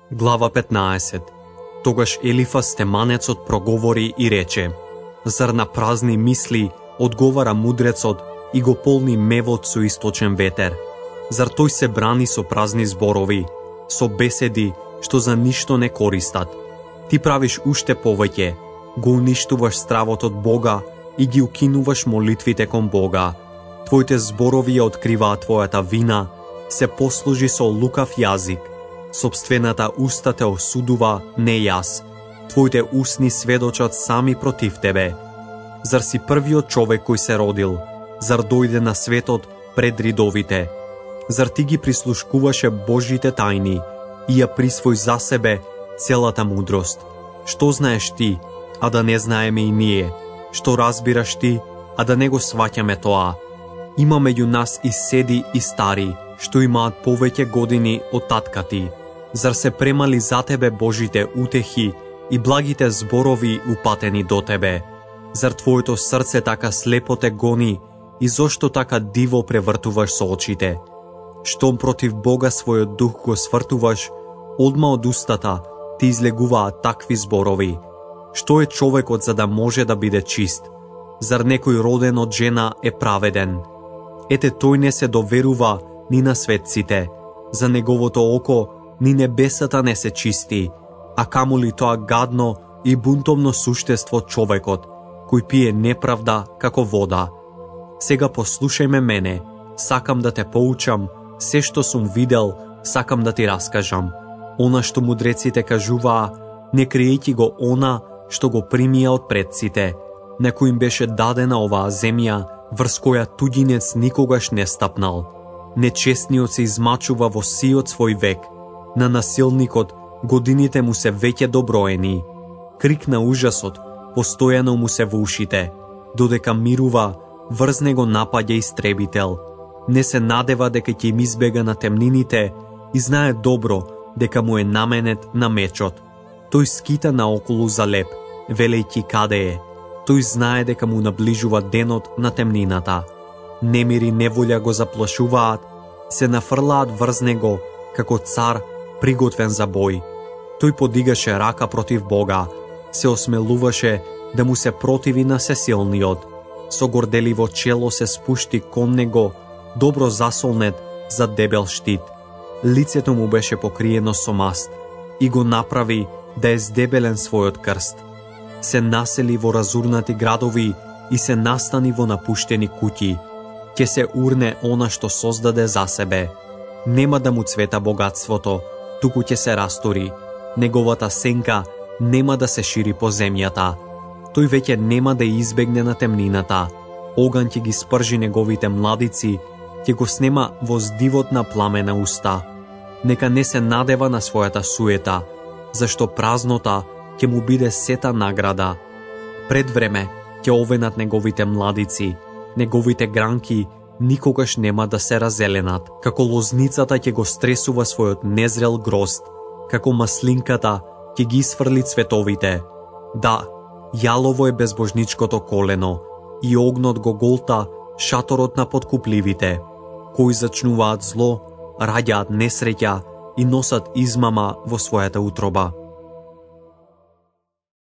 Глава 15. Тогаш Елифаз теманецот проговори и рече: Зар на празни мисли одговара мудрецот и го полни мевот со источен ветер? Зар тој се брани со празни зборови, со беседи што за ништо не користат? Ти правиш уште повеќе, го уништуваш стравот од Бога и ги укинуваш молитвите кон Бога. Твоите зборови ја откриваат твојата вина, се послужи со лукав јазик. Собствената уста те осудува, не јас. Твоите устни сведочат сами против тебе. Зар си првиот човек кој се родил? Зар дојде на светот пред ридовите? Зар ти ги прислушкуваше Божите тајни и ја присвој за себе целата мудрост? Што знаеш ти, а да не знаеме и ние? Што разбираш ти, а да не го сваќаме тоа? Има меѓу нас и седи и стари, што имаат повеќе години од татка ти. Зар се премали за тебе Божите утехи и благите зборови упатени до тебе? Зар твоето срце така слепо те гони и зошто така диво превртуваш со очите? Штом против Бога својот дух го свртуваш, одма од устата ти излегуваат такви зборови. Што е човекот за да може да биде чист? Зар некој роден од жена е праведен? Ете тој не се доверува ни на светците, за неговото око ни небесата не се чисти, а камоли тоа гадно и бунтовно суштество човекот, кој пие неправда како вода. Сега послушајме мене, сакам да те поучам, се што сум видел, сакам да ти раскажам. Она што мудреците кажуваа, не криејќи го она што го примија од предците, на кој им беше дадена оваа земја, врз која туѓинец никогаш не стапнал. Нечестниот се измачува во сиот свој век, на насилникот годините му се веќе доброени. Крик на ужасот постојано му се во ушите, додека мирува, врз него напаѓа истребител. Не се надева дека ќе им избега на темнините и знае добро дека му е наменет на мечот. Тој скита наоколу за леп, велејќи каде е. Тој знае дека му наближува денот на темнината. Немири неволја го заплашуваат, се нафрлаат врз него како цар приготвен за бој. Тој подигаше рака против Бога, се осмелуваше да му се противи на сесилниот. Со горделиво чело се спушти кон него, добро засолнет за дебел штит. Лицето му беше покриено со маст и го направи да е здебелен својот крст. Се насели во разурнати градови и се настани во напуштени куќи. Ќе се урне она што создаде за себе. Нема да му цвета богатството, туку ќе се растори. Неговата сенка нема да се шири по земјата. Тој веќе нема да избегне на темнината. Оган ќе ги спржи неговите младици, ќе го снема во здивот на пламена уста. Нека не се надева на својата суета, зашто празнота ќе му биде сета награда. Пред време ќе овенат неговите младици, неговите гранки никогаш нема да се разеленат. Како лозницата ќе го стресува својот незрел грозд, како маслинката ќе ги сврли цветовите. Да, јалово е безбожничкото колено и огнот го голта шаторот на подкупливите, кои зачнуваат зло, раѓаат несреќа и носат измама во својата утроба.